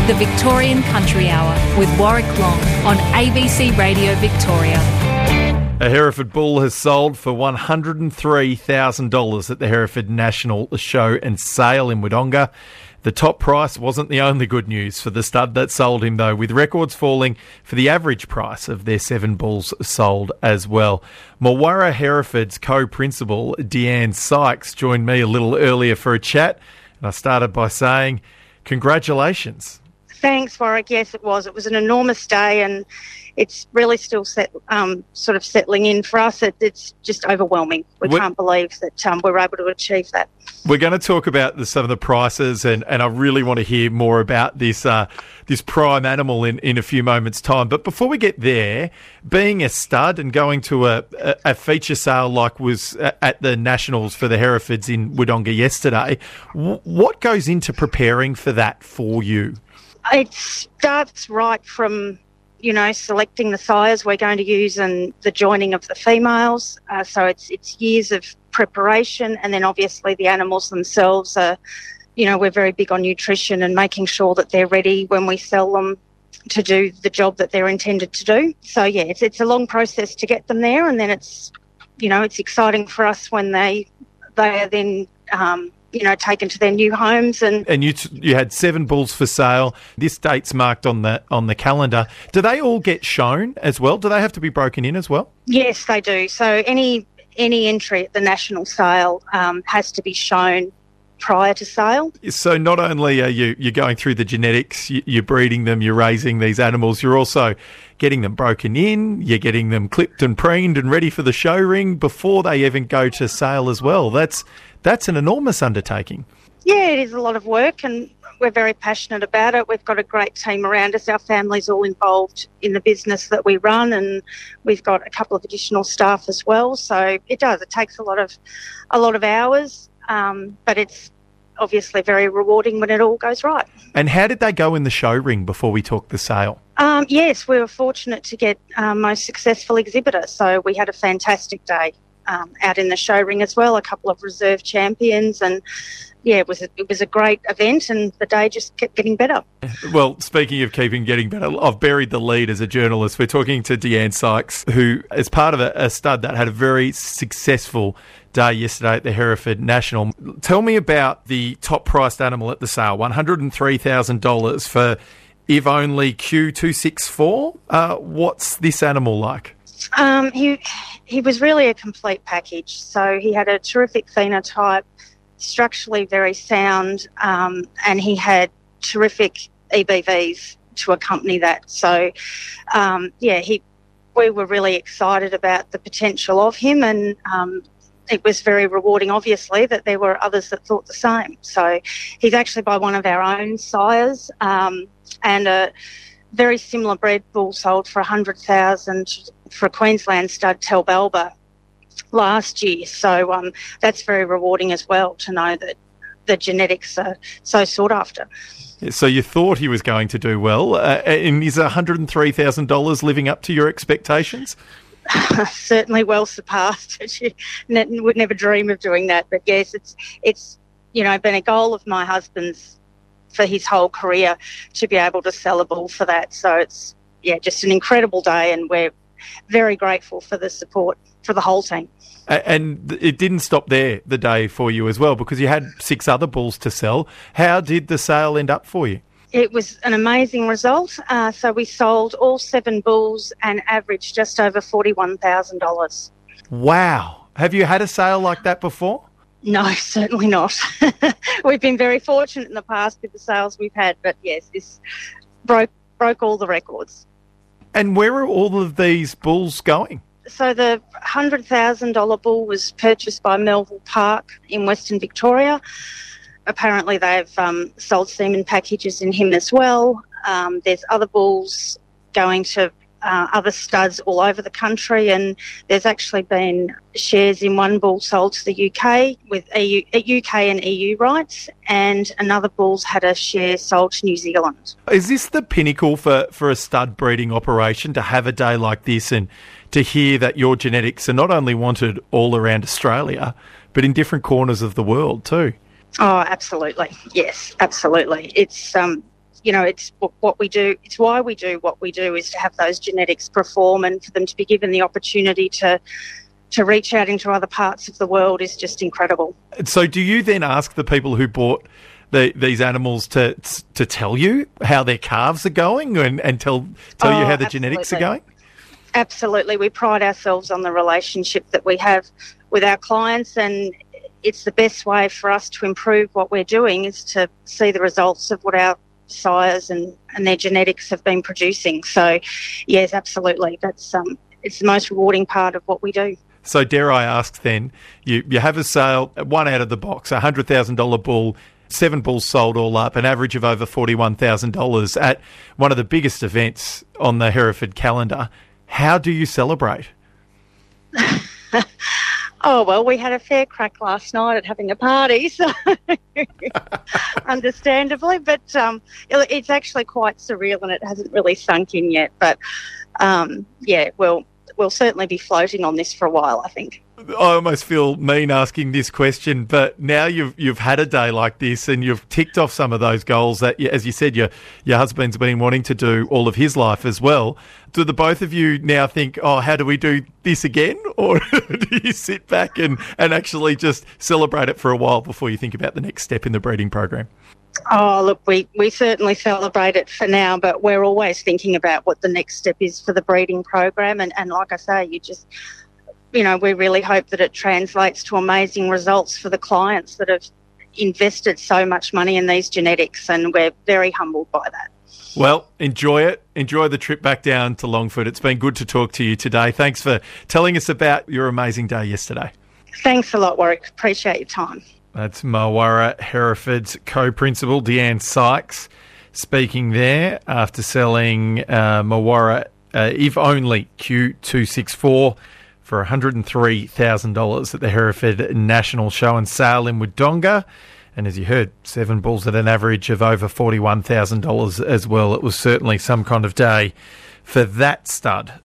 The Victorian Country Hour with Warwick Long on ABC Radio Victoria. A Hereford bull has sold for $103,000 at the Hereford National Show and Sale in Wodonga. The top price wasn't the only good news for the stud that sold him, though, with records falling for the average price of their 7 bulls sold as well. Mulwarra Hereford's co-principal, Deanne Sykes, joined me a little earlier for a chat, and I started by saying, congratulations. Thanks, Warwick. Yes, it was. It was an enormous day, and it's really still sort of settling in for us. It's just overwhelming. We can't believe that we're able to achieve that. We're going to talk about some of the prices, and I really want to hear more about this prime animal in a few moments' time. But before we get there, being a stud and going to a feature sale like was at the Nationals for the Herefords in Wodonga yesterday, what goes into preparing for that for you? It starts right from, selecting the sires we're going to use and the joining of the females. So it's years of preparation, and then obviously the animals themselves are, we're very big on nutrition and making sure that they're ready when we sell them to do the job that they're intended to do. So yeah, it's a long process to get them there, and then it's exciting for us when they are then taken to their new homes. And you had 7 bulls for sale. This date's marked on the calendar. Do they all get shown as well? Do they have to be broken in as well? Yes, they do. So any entry at the national sale has to be shown prior to sale. So not only are you're going through the genetics, you're breeding them, you're raising these animals, you're also getting them broken in, you're getting them clipped and preened and ready for the show ring before they even go to sale as well. That's an enormous undertaking. Yeah, it is a lot of work, and we're very passionate about it. We've got a great team around us. Our family's all involved in the business that we run, and we've got a couple of additional staff as well. So it does. It takes a lot of hours, but it's obviously very rewarding when it all goes right. And how did they go in the show ring before we talk the sale? Yes, we were fortunate to get most successful exhibitor. So we had a fantastic day out in the show ring as well, a couple of reserve champions, and yeah, it was a great event, and the day just kept getting better. Well, speaking of getting better, I've buried the lead as a journalist. We're talking to Deanne Sykes, who is part of a stud that had a very successful day yesterday at the Hereford National. Tell me about the top-priced animal at the sale, $103,000 for If Only Q264. What's this animal like? He was really a complete package. So he had a terrific phenotype, structurally very sound, and he terrific EBVs to accompany that. So, we were really excited about the potential of him, and it was very rewarding, obviously, that there were others that thought the same. So he's actually by one of our own sires, and a very similar bred bull sold for $100,000 for a Queensland stud, Telbalba, last year. So that's very rewarding as well to know that the genetics are so sought after. So you thought he was going to do well, and is $103,000 living up to your expectations? Certainly well surpassed. Would never dream of doing that, but yes, it's been a goal of my husband's for his whole career to be able to sell a bull for that. So it's just an incredible day, and we're very grateful for the support for the whole team. And it didn't stop there the day for you as well, because you had 6 other bulls to sell. How did the sale end up for you? It was an amazing result. So we sold all 7 bulls and averaged just over $41,000. Wow. Have you had a sale like that before? No, certainly not. We've been very fortunate in the past with the sales we've had, but yes, this broke all the records. And where are all of these bulls going? So the $100,000 bull was purchased by Melville Park in Western Victoria. Apparently they've sold semen packages in him as well. There's other bulls going to other studs all over the country, and there's actually been shares in one bull sold to the UK with UK and EU rights, and another bull's had a share sold to New Zealand. Is this the pinnacle for a stud breeding operation, to have a day like this and to hear that your genetics are not only wanted all around Australia, but in different corners of the world too? Oh, absolutely. Yes, absolutely. It's it's what we do. It's why we do what we do, is to have those genetics perform, and for them to be given the opportunity to reach out into other parts of the world is just incredible. So do you then ask the people who bought these animals to tell you how their calves are going and tell you how the genetics are going? Absolutely. We pride ourselves on the relationship that we have with our clients, and it's the best way for us to improve what we're doing is to see the results of what our sires and their genetics have been producing. So, yes, absolutely. That's it's the most rewarding part of what we do. So dare I ask then, you have a sale, one out of the box, a $100,000 bull, 7 bulls sold all up, an average of over $41,000 at one of the biggest events on the Hereford calendar. How do you celebrate? Oh, well, we had a fair crack last night at having a party, so understandably, but it's actually quite surreal and it hasn't really sunk in yet. But, we'll certainly be floating on this for a while, I think. I almost feel mean asking this question, but now you've had a day like this and you've ticked off some of those goals that, as you said, your husband's been wanting to do all of his life as well. Do the both of you now think, oh, how do we do this again? Or do you sit back and actually just celebrate it for a while before you think about the next step in the breeding program? Oh, look, we certainly celebrate it for now, but we're always thinking about what the next step is for the breeding program. And like I say, we really hope that it translates to amazing results for the clients that have invested so much money in these genetics, and we're very humbled by that. Well, enjoy it. Enjoy the trip back down to Longford. It's been good to talk to you today. Thanks for telling us about your amazing day yesterday. Thanks a lot, Warwick. Appreciate your time. That's Marwarra Hereford's co-principal, Deanne Sykes, speaking there after selling Marwarra If Only Q264 for $103,000 at the Hereford National Show and Sale in Wodonga. And as you heard, 7 bulls at an average of over $41,000 as well. It was certainly some kind of day for that stud.